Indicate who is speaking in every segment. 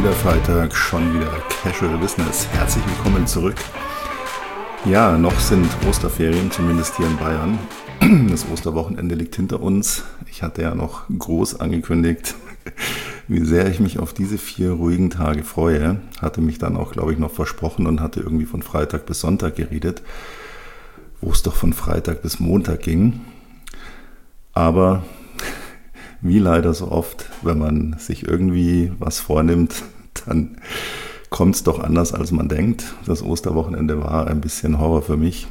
Speaker 1: wieder Freitag, schon wieder Casual Business. Herzlich willkommen zurück. Ja, noch sind Osterferien, zumindest hier in Bayern. Das Osterwochenende liegt hinter uns. Ich hatte ja noch groß angekündigt, wie sehr ich mich auf diese 4 ruhigen Tage freue. Hatte mich dann auch, glaube ich, noch versprochen und hatte irgendwie von Freitag bis Sonntag geredet, wo es doch von Freitag bis Montag ging. Aber wie leider so oft, wenn man sich irgendwie was vornimmt, dann kommt es doch anders, als man denkt. Das Osterwochenende war ein bisschen Horror für mich.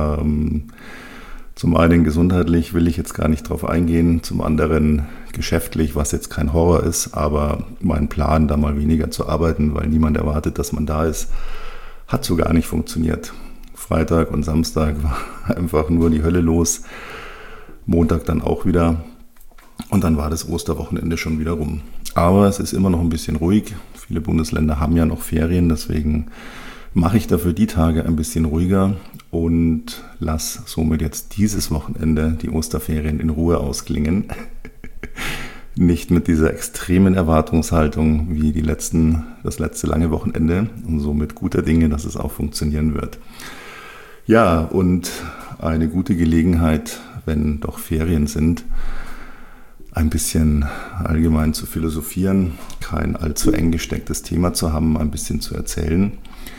Speaker 1: Zum einen gesundheitlich will ich jetzt gar nicht drauf eingehen, zum anderen geschäftlich, was jetzt kein Horror ist, aber mein Plan, da mal weniger zu arbeiten, weil niemand erwartet, dass man da ist, hat so gar nicht funktioniert. Freitag und Samstag war einfach nur die Hölle los, Montag dann auch wieder. Und dann war das Osterwochenende schon wieder rum. Aber es ist immer noch ein bisschen ruhig. Viele Bundesländer haben ja noch Ferien, deswegen mache ich dafür die Tage ein bisschen ruhiger und lasse somit jetzt dieses Wochenende die Osterferien in Ruhe ausklingen. Nicht mit dieser extremen Erwartungshaltung wie das letzte lange Wochenende und somit guter Dinge, dass es auch funktionieren wird. Ja, und eine gute Gelegenheit, wenn doch Ferien sind, ein bisschen allgemein zu philosophieren, kein allzu eng gestecktes Thema zu haben, ein bisschen zu erzählen.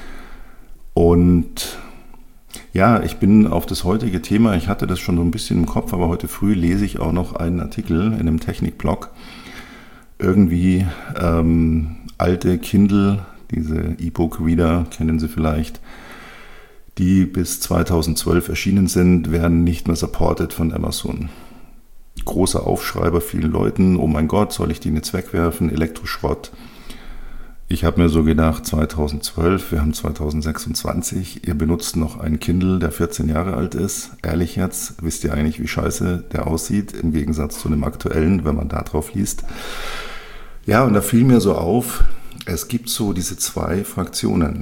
Speaker 1: Und ja, ich bin auf das heutige Thema, ich hatte das schon so ein bisschen im Kopf, aber heute früh lese ich auch noch einen Artikel in einem Technikblog. Irgendwie alte Kindle, diese E-Book-Reader, kennen Sie vielleicht, die bis 2012 erschienen sind, werden nicht mehr supported von Amazon. Großer Aufschrei bei vielen Leuten, oh mein Gott, soll ich die jetzt wegwerfen, Elektroschrott. Ich habe mir so gedacht, 2012, wir haben 2026, ihr benutzt noch einen Kindle, der 14 Jahre alt ist. Ehrlich jetzt, wisst ihr eigentlich, wie scheiße der aussieht, im Gegensatz zu dem aktuellen, wenn man da drauf liest. Ja, und da fiel mir so auf, es gibt so diese 2 Fraktionen.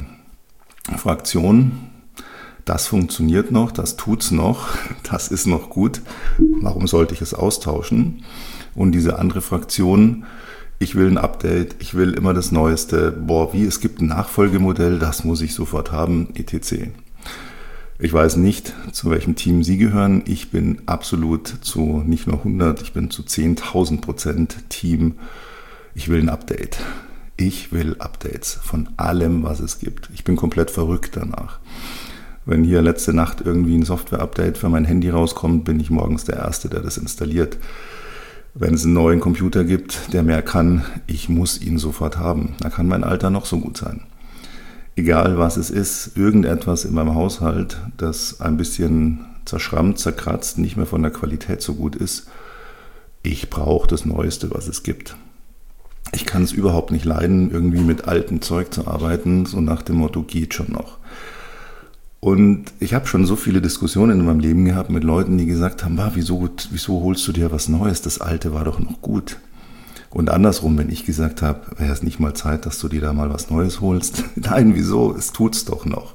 Speaker 1: Das funktioniert noch, das tut's noch, das ist noch gut. Warum sollte ich es austauschen? Und diese andere Fraktion, ich will ein Update, ich will immer das Neueste. Es gibt ein Nachfolgemodell, das muss ich sofort haben, etc. Ich weiß nicht, zu welchem Team Sie gehören. Ich bin absolut zu nicht nur 100, ich bin zu 10.000% Team. Ich will ein Update. Ich will Updates von allem, was es gibt. Ich bin komplett verrückt danach. Wenn hier letzte Nacht irgendwie ein Software-Update für mein Handy rauskommt, bin ich morgens der Erste, der das installiert. Wenn es einen neuen Computer gibt, der mehr kann, ich muss ihn sofort haben. Da kann mein Alter noch so gut sein. Egal was es ist, irgendetwas in meinem Haushalt, das ein bisschen zerschrammt, zerkratzt, nicht mehr von der Qualität so gut ist, ich brauche das Neueste, was es gibt. Ich kann es überhaupt nicht leiden, irgendwie mit altem Zeug zu arbeiten, so nach dem Motto, geht schon noch. Und ich habe schon so viele Diskussionen in meinem Leben gehabt mit Leuten, die gesagt haben, wieso holst du dir was Neues, das Alte war doch noch gut. Und andersrum, wenn ich gesagt habe, wäre es nicht mal Zeit, dass du dir da mal was Neues holst? Nein, wieso? Es tut's doch noch.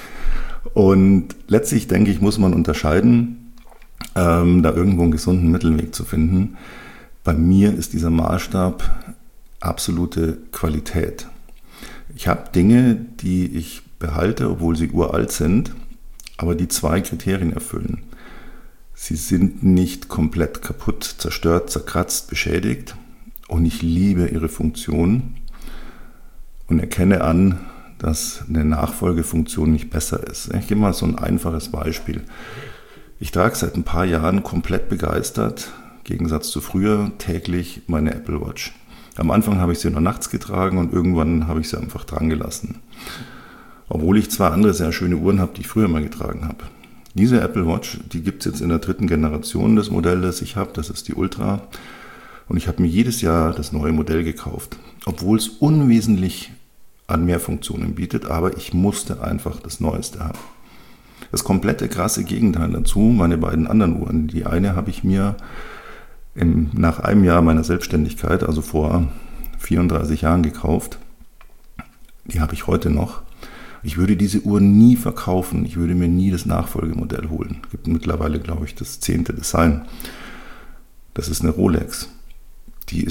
Speaker 1: Und letztlich, denke ich, muss man unterscheiden, da irgendwo einen gesunden Mittelweg zu finden. Bei mir ist dieser Maßstab absolute Qualität. Ich habe Dinge, die ich behalte, obwohl sie uralt sind, aber die 2 Kriterien erfüllen. Sie sind nicht komplett kaputt, zerstört, zerkratzt, beschädigt und ich liebe ihre Funktion und erkenne an, dass eine Nachfolgefunktion nicht besser ist. Ich gebe mal so ein einfaches Beispiel. Ich trage seit ein paar Jahren komplett begeistert, im Gegensatz zu früher, täglich meine Apple Watch. Am Anfang habe ich sie nur nachts getragen und irgendwann habe ich sie einfach dran gelassen. Obwohl ich 2 andere sehr schöne Uhren habe, die ich früher mal getragen habe. Diese Apple Watch, die gibt es jetzt in der 3. Generation des Modells, das ich habe, das ist die Ultra. Und ich habe mir jedes Jahr das neue Modell gekauft. Obwohl es unwesentlich an mehr Funktionen bietet, aber ich musste einfach das Neueste haben. Das komplette krasse Gegenteil dazu, meine beiden anderen Uhren. Die eine habe ich mir nach einem Jahr meiner Selbstständigkeit, also vor 34 Jahren gekauft. Die habe ich heute noch. Ich würde diese Uhr nie verkaufen. Ich würde mir nie das Nachfolgemodell holen. Es gibt mittlerweile, glaube ich, das 10. Design. Das ist eine Rolex. Die ist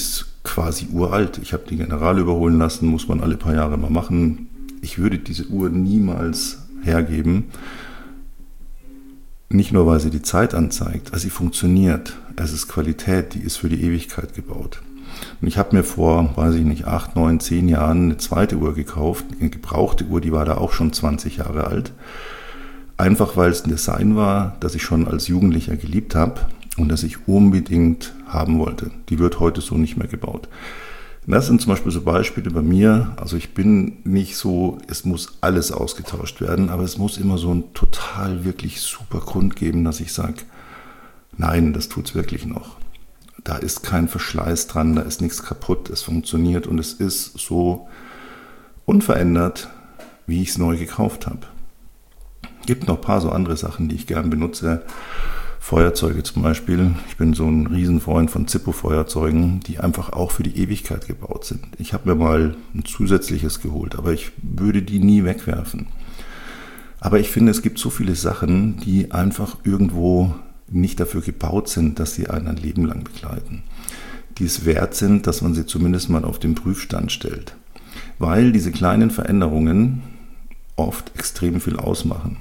Speaker 1: quasi uralt. Ich habe die General überholen lassen, muss man alle paar Jahre mal machen. Ich würde diese Uhr niemals hergeben. Nicht nur, weil sie die Zeit anzeigt, sie funktioniert. Es ist Qualität, die ist für die Ewigkeit gebaut. Und ich habe mir vor, 8, 9, 10 Jahren eine zweite Uhr gekauft, eine gebrauchte Uhr, die war da auch schon 20 Jahre alt. Einfach weil es ein Design war, das ich schon als Jugendlicher geliebt habe und das ich unbedingt haben wollte. Die wird heute so nicht mehr gebaut. Das sind zum Beispiel so Beispiele bei mir. Also ich bin nicht so, es muss alles ausgetauscht werden, aber es muss immer so ein total wirklich super Grund geben, dass ich sage, nein, das tut's wirklich noch. Da ist kein Verschleiß dran, da ist nichts kaputt, es funktioniert und es ist so unverändert, wie ich es neu gekauft habe. Gibt noch ein paar so andere Sachen, die ich gern benutze. Feuerzeuge zum Beispiel. Ich bin so ein Riesenfreund von Zippo-Feuerzeugen, die einfach auch für die Ewigkeit gebaut sind. Ich habe mir mal ein zusätzliches geholt, aber ich würde die nie wegwerfen. Aber ich finde, es gibt so viele Sachen, die einfach irgendwo nicht dafür gebaut sind, dass sie einen ein Leben lang begleiten. Die es wert sind, dass man sie zumindest mal auf den Prüfstand stellt. Weil diese kleinen Veränderungen oft extrem viel ausmachen.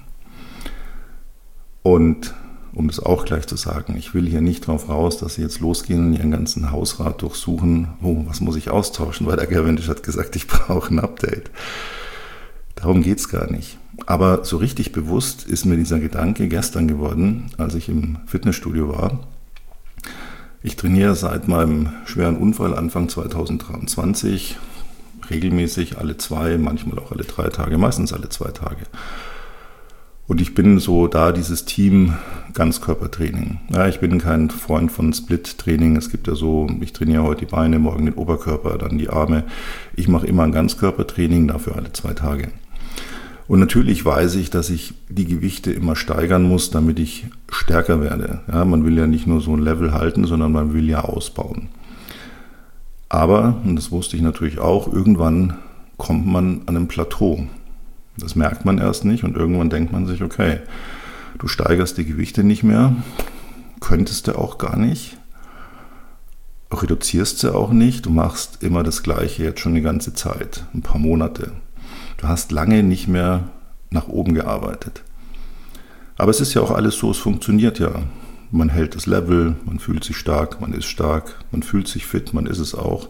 Speaker 1: Und um das auch gleich zu sagen, ich will hier nicht drauf raus, dass Sie jetzt losgehen und Ihren ganzen Hausrat durchsuchen. Oh, was muss ich austauschen? Weil der Cavendish hat gesagt, ich brauche ein Update. Darum geht es gar nicht. Aber so richtig bewusst ist mir dieser Gedanke gestern geworden, als ich im Fitnessstudio war. Ich trainiere seit meinem schweren Unfall Anfang 2023 regelmäßig alle 2, manchmal auch alle 3 Tage, meistens alle 2 Tage. Und ich bin so da dieses Team Ganzkörpertraining. Ja, ich bin kein Freund von Split-Training. Es gibt ja so, ich trainiere heute die Beine, morgen den Oberkörper, dann die Arme. Ich mache immer ein Ganzkörpertraining, dafür alle 2 Tage. Und natürlich weiß ich, dass ich die Gewichte immer steigern muss, damit ich stärker werde. Ja, man will ja nicht nur so ein Level halten, sondern man will ja ausbauen. Aber, und das wusste ich natürlich auch, irgendwann kommt man an einem Plateau. Das merkt man erst nicht und irgendwann denkt man sich, okay, du steigerst die Gewichte nicht mehr, könntest du auch gar nicht, reduzierst sie auch nicht, du machst immer das Gleiche jetzt schon die ganze Zeit, ein paar Monate. Du hast lange nicht mehr nach oben gearbeitet. Aber es ist ja auch alles so, es funktioniert ja. Man hält das Level, man fühlt sich stark, man ist stark, man fühlt sich fit, man ist es auch.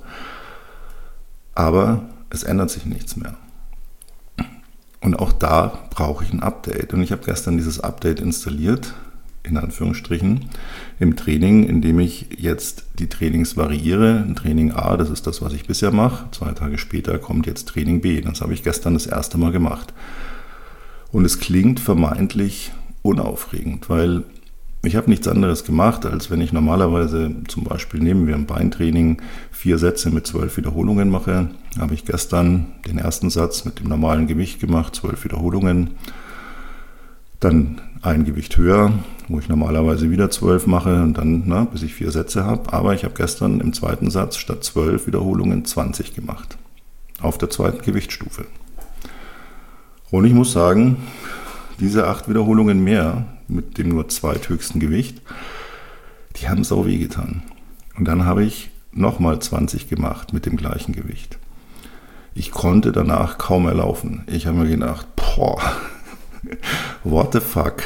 Speaker 1: Aber es ändert sich nichts mehr. Und auch da brauche ich ein Update. Und ich habe gestern dieses Update installiert, in Anführungsstrichen, im Training, indem ich jetzt die Trainings variiere. Training A, das ist das, was ich bisher mache. 2 Tage später kommt jetzt Training B. Das habe ich gestern das erste Mal gemacht. Und es klingt vermeintlich unaufregend, weil ich habe nichts anderes gemacht, als wenn ich normalerweise zum Beispiel nehmen wir ein Beintraining 4 Sätze mit 12 Wiederholungen mache, habe ich gestern den ersten Satz mit dem normalen Gewicht gemacht, 12 Wiederholungen, dann ein Gewicht höher, wo ich normalerweise wieder 12 mache und dann, bis ich 4 Sätze habe. Aber ich habe gestern im zweiten Satz statt 12 Wiederholungen 20 gemacht, auf der zweiten Gewichtsstufe. Und ich muss sagen, diese 8 Wiederholungen mehr mit dem nur zweithöchsten Gewicht, die haben sau weh getan. Und dann habe ich nochmal 20 gemacht mit dem gleichen Gewicht. Ich konnte danach kaum mehr laufen. Ich habe mir gedacht, what the fuck?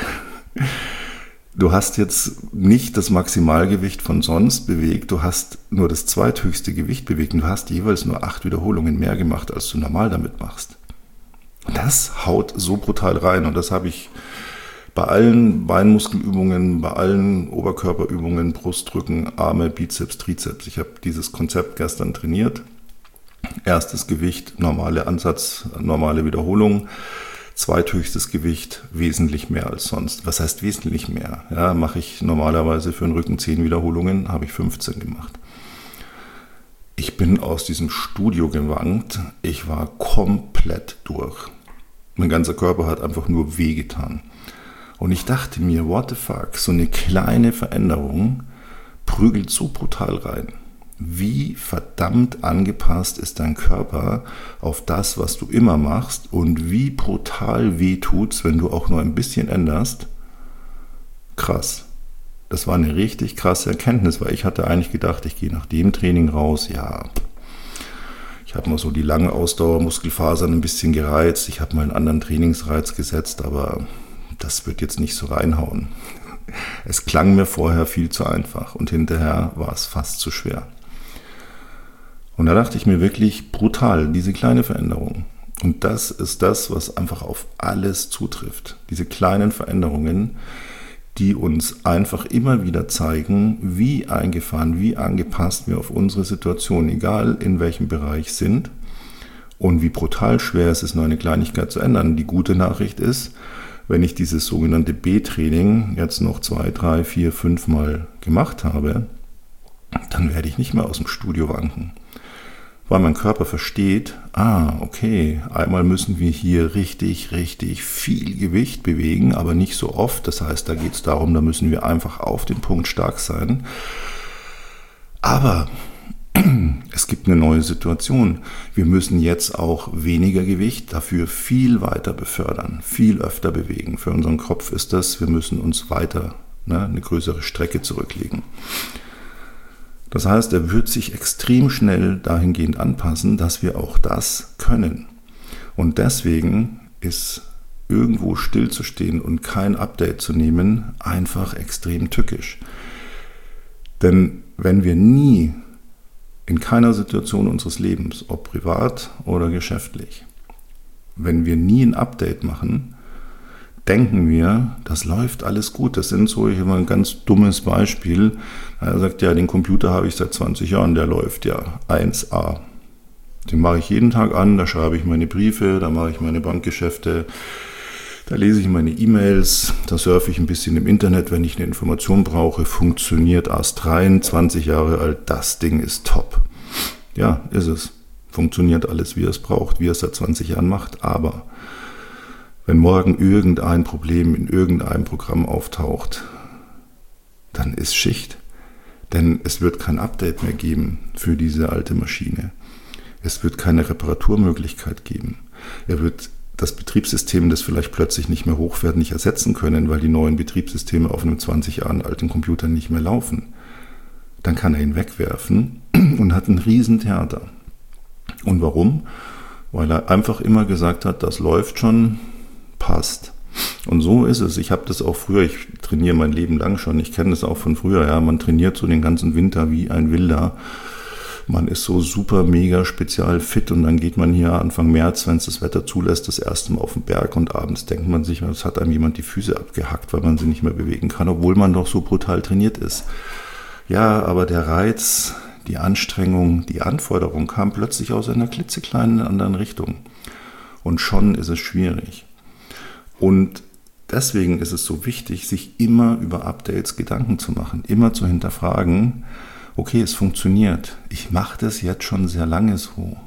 Speaker 1: Du hast jetzt nicht das Maximalgewicht von sonst bewegt, du hast nur das zweithöchste Gewicht bewegt und du hast jeweils nur 8 Wiederholungen mehr gemacht, als du normal damit machst. Und das haut so brutal rein und das habe ich bei allen Beinmuskelübungen, bei allen Oberkörperübungen, Brustdrücken, Arme, Bizeps, Trizeps. Ich habe dieses Konzept gestern trainiert. Erstes Gewicht, normale Ansatz, normale Wiederholung. Zweithöchstes Gewicht, wesentlich mehr als sonst. Was heißt wesentlich mehr? Ja, mache ich normalerweise für den Rücken 10 Wiederholungen, habe ich 15 gemacht. Ich bin aus diesem Studio gewankt. Ich war komplett durch. Mein ganzer Körper hat einfach nur wehgetan. Und ich dachte mir, what the fuck, so eine kleine Veränderung prügelt so brutal rein. Wie verdammt angepasst ist dein Körper auf das, was du immer machst und wie brutal weh tut's, wenn du auch nur ein bisschen änderst? Krass. das war eine richtig krasse Erkenntnis, weil ich hatte eigentlich gedacht, ich gehe nach dem Training raus, ja, ich habe mal so die lange Ausdauermuskelfasern ein bisschen gereizt, ich habe mal einen anderen Trainingsreiz gesetzt, aber das wird jetzt nicht so reinhauen. Es klang mir vorher viel zu einfach und hinterher war es fast zu schwer. Und da dachte ich mir wirklich brutal, diese kleine Veränderung. Und das ist das, was einfach auf alles zutrifft. Diese kleinen Veränderungen, die uns einfach immer wieder zeigen, wie eingefahren, wie angepasst wir auf unsere Situation, egal in welchem Bereich sind, und wie brutal schwer es ist, nur eine Kleinigkeit zu ändern. Die gute Nachricht ist, wenn ich dieses sogenannte B-Training jetzt noch 2, 3, 4, 5 Mal gemacht habe, dann werde ich nicht mehr aus dem Studio wanken. Weil mein Körper versteht, okay, einmal müssen wir hier richtig, richtig viel Gewicht bewegen, aber nicht so oft. Das heißt, da geht es darum, da müssen wir einfach auf den Punkt stark sein. Aber es gibt eine neue Situation. Wir müssen jetzt auch weniger Gewicht dafür viel weiter befördern, viel öfter bewegen. Für unseren Kopf ist das, wir müssen uns weiter eine größere Strecke zurücklegen. Das heißt, er wird sich extrem schnell dahingehend anpassen, dass wir auch das können. Und deswegen ist irgendwo stillzustehen und kein Update zu nehmen einfach extrem tückisch. Denn wenn wir nie in keiner Situation unseres Lebens, ob privat oder geschäftlich, wenn wir nie ein Update machen, denken wir, das läuft alles gut. Das sind so, ich habe mal ein ganz dummes Beispiel. Er sagt, ja, den Computer habe ich seit 20 Jahren, der läuft ja 1A. Den mache ich jeden Tag an, da schreibe ich meine Briefe, da mache ich meine Bankgeschäfte, da lese ich meine E-Mails, da surfe ich ein bisschen im Internet, wenn ich eine Information brauche. Funktioniert astrein, 20 Jahre alt, das Ding ist top. Ja, ist es. Funktioniert alles, wie es braucht, wie es seit 20 Jahren macht, aber wenn morgen irgendein Problem in irgendeinem Programm auftaucht, dann ist Schicht. Denn es wird kein Update mehr geben für diese alte Maschine. Es wird keine Reparaturmöglichkeit geben. Er wird das Betriebssystem, das vielleicht plötzlich nicht mehr hochfährt, nicht ersetzen können, weil die neuen Betriebssysteme auf einem 20 Jahre alten Computer nicht mehr laufen. Dann kann er ihn wegwerfen und hat ein Riesentheater. Und warum? Weil er einfach immer gesagt hat, das läuft schon, passt. Und so ist es. Ich habe das auch früher, ich trainiere mein Leben lang schon, ich kenne das auch von früher, ja, man trainiert so den ganzen Winter wie ein Wilder. Man ist so super, mega spezial fit und dann geht man hier Anfang März, wenn es das Wetter zulässt, das erste Mal auf den Berg und abends denkt man sich, es hat einem jemand die Füße abgehackt, weil man sie nicht mehr bewegen kann, obwohl man doch so brutal trainiert ist. Ja, aber der Reiz, die Anstrengung, die Anforderung kam plötzlich aus einer klitzekleinen anderen Richtung. Und schon ist es schwierig. Und deswegen ist es so wichtig, sich immer über Updates Gedanken zu machen, immer zu hinterfragen, okay, es funktioniert, ich mache das jetzt schon sehr lange so.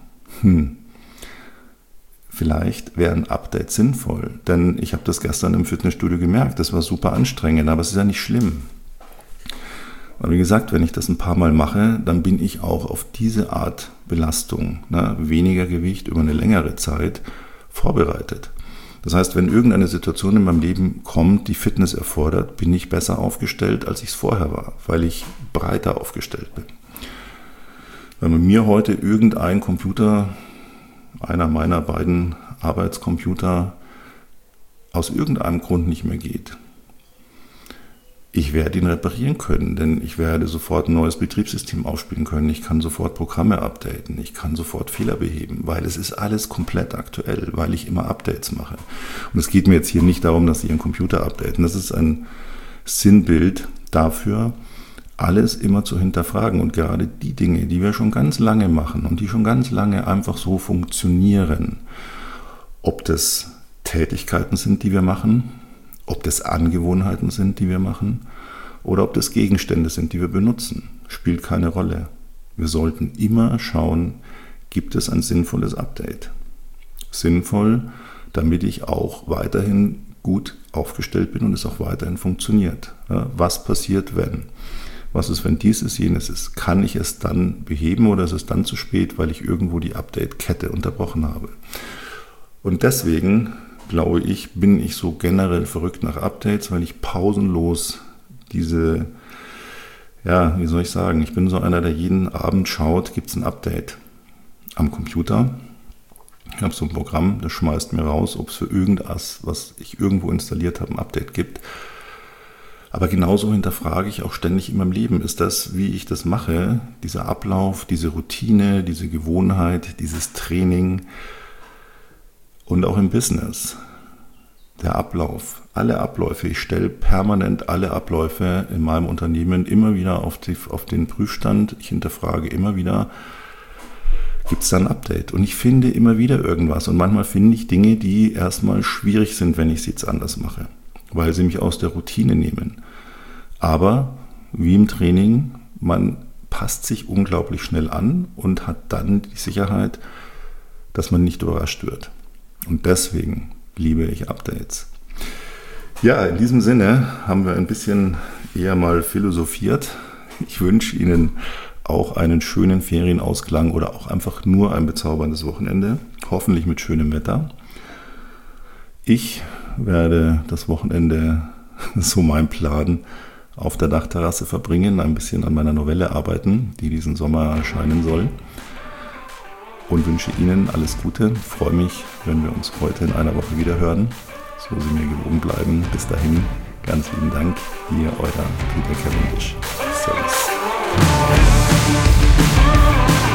Speaker 1: Vielleicht wäre ein Update sinnvoll, denn ich habe das gestern im Fitnessstudio gemerkt, das war super anstrengend, aber es ist ja nicht schlimm. Und wie gesagt, wenn ich das ein paar Mal mache, dann bin ich auch auf diese Art Belastung, weniger Gewicht über eine längere Zeit, vorbereitet. Das heißt, wenn irgendeine Situation in meinem Leben kommt, die Fitness erfordert, bin ich besser aufgestellt, als ich es vorher war, weil ich breiter aufgestellt bin. Wenn bei mir heute irgendein Computer, einer meiner beiden Arbeitscomputer, aus irgendeinem Grund nicht mehr geht, ich werde ihn reparieren können, denn ich werde sofort ein neues Betriebssystem aufspielen können. Ich kann sofort Programme updaten, ich kann sofort Fehler beheben, weil es ist alles komplett aktuell, weil ich immer Updates mache. Und es geht mir jetzt hier nicht darum, dass Sie Ihren Computer updaten. Das ist ein Sinnbild dafür, alles immer zu hinterfragen. Und gerade die Dinge, die wir schon ganz lange machen und die schon ganz lange einfach so funktionieren, ob das Tätigkeiten sind, die wir machen, ob das Angewohnheiten sind, die wir machen, oder ob das Gegenstände sind, die wir benutzen, spielt keine Rolle. Wir sollten immer schauen, gibt es ein sinnvolles Update? Sinnvoll, damit ich auch weiterhin gut aufgestellt bin und es auch weiterhin funktioniert. Was passiert, wenn? Was ist, wenn dies ist, jenes ist? Kann ich es dann beheben oder ist es dann zu spät, weil ich irgendwo die Update-Kette unterbrochen habe? Und deswegen, glaube ich, bin ich so generell verrückt nach Updates, weil ich pausenlos wie soll ich sagen, ich bin so einer, der jeden Abend schaut, gibt es ein Update am Computer. Ich habe so ein Programm, das schmeißt mir raus, ob es für irgendwas, was ich irgendwo installiert habe, ein Update gibt. Aber genauso hinterfrage ich auch ständig in meinem Leben, ist das, wie ich das mache, dieser Ablauf, diese Routine, diese Gewohnheit, dieses Training und auch im Business, der Ablauf, alle Abläufe. Ich stelle permanent alle Abläufe in meinem Unternehmen immer wieder auf den Prüfstand. Ich hinterfrage immer wieder, gibt es da ein Update? Und ich finde immer wieder irgendwas. Und manchmal finde ich Dinge, die erstmal schwierig sind, wenn ich sie jetzt anders mache, weil sie mich aus der Routine nehmen. Aber wie im Training, man passt sich unglaublich schnell an und hat dann die Sicherheit, dass man nicht überrascht wird. Und deswegen liebe ich Updates. Ja, in diesem Sinne haben wir ein bisschen eher mal philosophiert. Ich wünsche Ihnen auch einen schönen Ferienausklang oder auch einfach nur ein bezauberndes Wochenende, hoffentlich mit schönem Wetter. Ich werde das Wochenende, so mein Plan, auf der Dachterrasse verbringen, ein bisschen an meiner Novelle arbeiten, die diesen Sommer erscheinen soll. Und wünsche Ihnen alles Gute. Ich freue mich, wenn wir uns heute in einer Woche wieder hören. So Sie mir gewogen bleiben. Bis dahin, ganz lieben Dank. Ihr, euer Peter Cavendish. Servus.